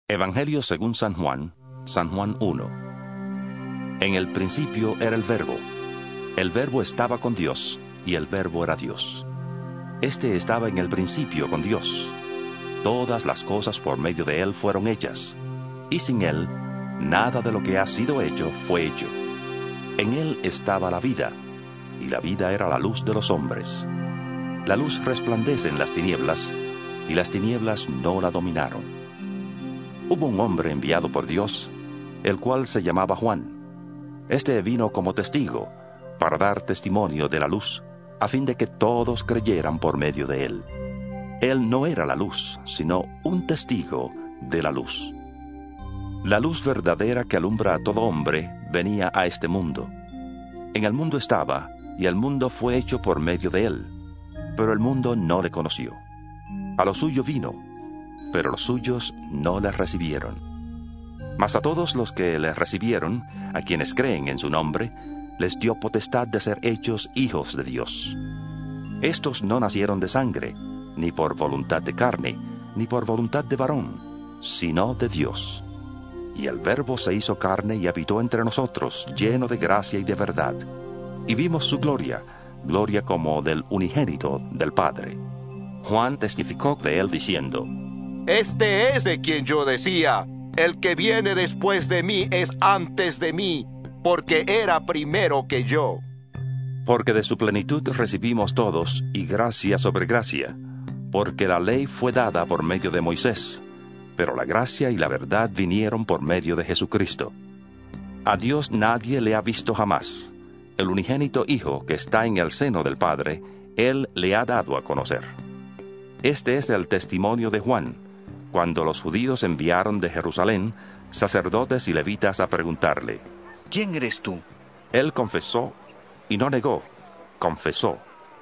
Evangelio según San Juan 1. En el principio era el Verbo estaba con Dios, y el Verbo era Dios. Este estaba en el principio con Dios. Todas las cosas por medio de Él fueron hechas, y sin Él, nada de lo que ha sido hecho fue hecho. En Él estaba la vida, y la vida era la luz de los hombres. La luz resplandece en las tinieblas, y las tinieblas no la dominaron. Hubo un hombre enviado por Dios, el cual se llamaba Juan. Este vino como testigo, para dar testimonio de la luz, a fin de que todos creyeran por medio de él. Él no era la luz, sino un testigo de la luz. La luz verdadera que alumbra a todo hombre venía a este mundo. En el mundo estaba, y el mundo fue hecho por medio de él, pero el mundo no le conoció. A lo suyo vino, pero los suyos no le recibieron. Mas a todos los que le recibieron, a quienes creen en su nombre, les dio potestad de ser hechos hijos de Dios. Estos no nacieron de sangre, ni por voluntad de carne, ni por voluntad de varón, sino de Dios. Y el Verbo se hizo carne y habitó entre nosotros, lleno de gracia y de verdad. Y vimos su gloria, gloria como del unigénito del Padre. Juan testificó de él diciendo: Este es de quien yo decía, el que viene después de mí es antes de mí, porque era primero que yo. Porque de su plenitud recibimos todos, y gracia sobre gracia, porque la ley fue dada por medio de Moisés, pero la gracia y la verdad vinieron por medio de Jesucristo. A Dios nadie le ha visto jamás. El unigénito Hijo que está en el seno del Padre, Él le ha dado a conocer. Este es el testimonio de Juan, cuando los judíos enviaron de Jerusalén sacerdotes y levitas a preguntarle: ¿Quién eres tú? Él confesó, y no negó, confesó.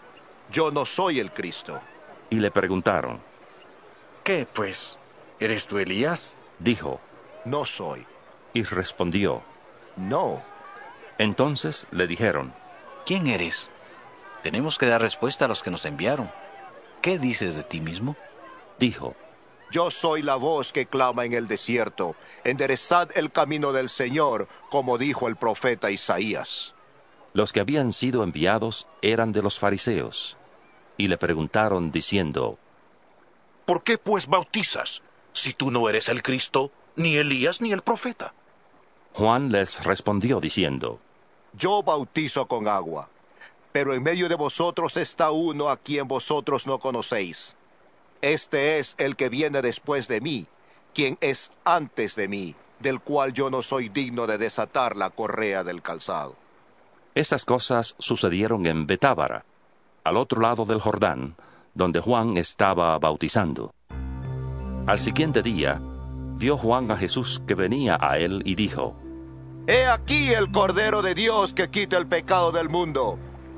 Yo no soy el Cristo. Y le preguntaron: ¿Qué, pues? ¿Eres tú Elías? Dijo: No soy. Y respondió: No. Entonces le dijeron: ¿Quién eres? Tenemos que dar respuesta a los que nos enviaron. ¿Qué dices de ti mismo? Dijo: Yo soy la voz que clama en el desierto. Enderezad el camino del Señor, como dijo el profeta Isaías. Los que habían sido enviados eran de los fariseos, y le preguntaron diciendo: ¿Por qué pues bautizas, si tú no eres el Cristo, ni Elías, ni el profeta? Juan les respondió diciendo: Yo bautizo con agua, pero en medio de vosotros está uno a quien vosotros no conocéis. Este es el que viene después de mí, quien es antes de mí, del cual yo no soy digno de desatar la correa del calzado. Estas cosas sucedieron en Betábara, al otro lado del Jordán, donde Juan estaba bautizando. Al siguiente día, vio Juan a Jesús que venía a él y dijo: He aquí el Cordero de Dios que quita el pecado del mundo.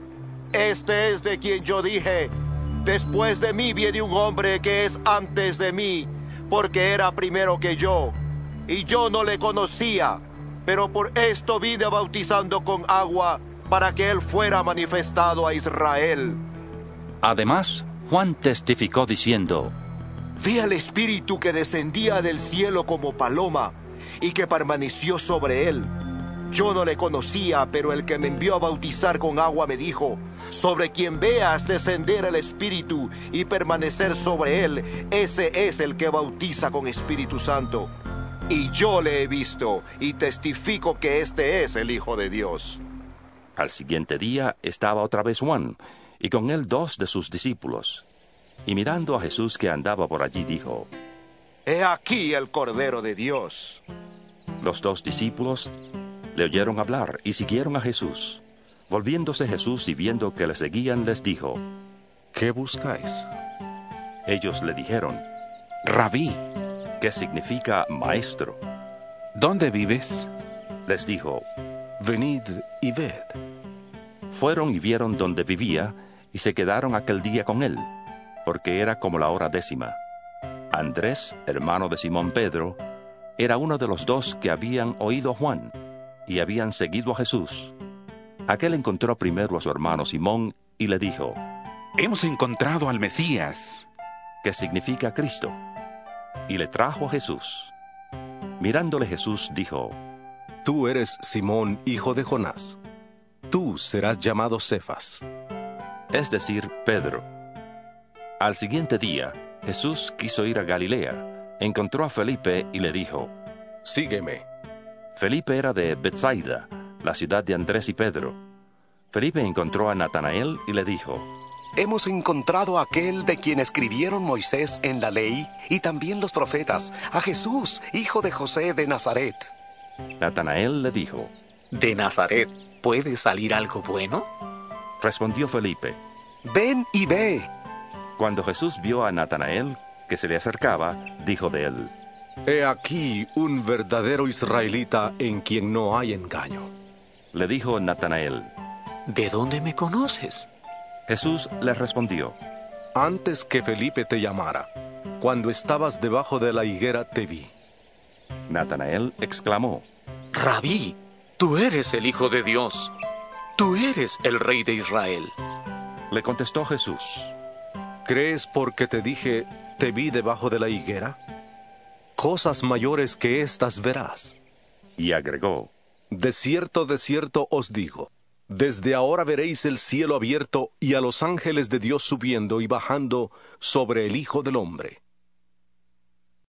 Este es de quien yo dije: Después de mí viene un hombre que es antes de mí, porque era primero que yo, y yo no le conocía, pero por esto vine bautizando con agua, para que él fuera manifestado a Israel. Además, Juan testificó diciendo: Vi al Espíritu que descendía del cielo como paloma, y que permaneció sobre él. Yo no le conocía, pero el que me envió a bautizar con agua me dijo: sobre quien veas descender el Espíritu y permanecer sobre él, ese es el que bautiza con Espíritu Santo. Y yo le he visto, y testifico que este es el Hijo de Dios. Al siguiente día estaba otra vez Juan, y con él 2 de sus discípulos. Y mirando a Jesús que andaba por allí, dijo: He aquí el Cordero de Dios. Los 2 discípulos le oyeron hablar y siguieron a Jesús. Volviéndose Jesús y viendo que le seguían, les dijo: ¿Qué buscáis? Ellos le dijeron: Rabí, ¿qué significa maestro? ¿dónde vives? Les dijo: Venid y ved. Fueron y vieron donde vivía, y se quedaron aquel día con él, porque era como la hora 10:00. Andrés, hermano de Simón Pedro, era uno de los 2 que habían oído a Juan, y habían seguido a Jesús. Aquel encontró primero a su hermano Simón, y le dijo: Hemos encontrado al Mesías. que significa Cristo, y le trajo a Jesús. Mirándole Jesús dijo, Tú eres Simón, hijo de Jonás. Tú serás llamado Cefas. es decir, Pedro. Al siguiente día, Jesús quiso ir a Galilea. Encontró a Felipe y le dijo, Sígueme. Felipe era de Betsaida, la ciudad de Andrés y Pedro. Felipe encontró a Natanael y le dijo, Hemos encontrado a aquel de quien escribieron Moisés en la ley y también los profetas, a Jesús, hijo de José de Nazaret. Natanael le dijo, ¿De Nazaret puede salir algo bueno? respondió Felipe. Ven y ve. Cuando Jesús vio a Natanael, que se le acercaba, dijo de él, He aquí un verdadero israelita en quien no hay engaño. le dijo Natanael. ¿De dónde me conoces? Jesús le respondió, Antes que Felipe te llamara, cuando estabas debajo de la higuera te vi. Natanael exclamó, Rabí, tú eres el Hijo de Dios. Tú eres el Rey de Israel. le contestó Jesús, ¿Crees porque te dije, te vi debajo de la higuera? Cosas mayores que estas verás. y agregó, De cierto os digo, desde ahora veréis el cielo abierto y a los ángeles de Dios subiendo y bajando sobre el Hijo del Hombre.